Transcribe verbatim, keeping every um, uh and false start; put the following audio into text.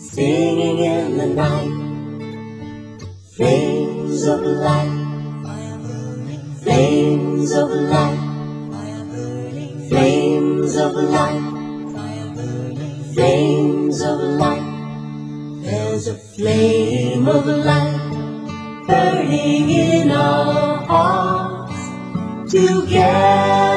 singing in the night. Flames of light, flames of light, flames of light, flames of light. There's a flame of light burning in our hearts together.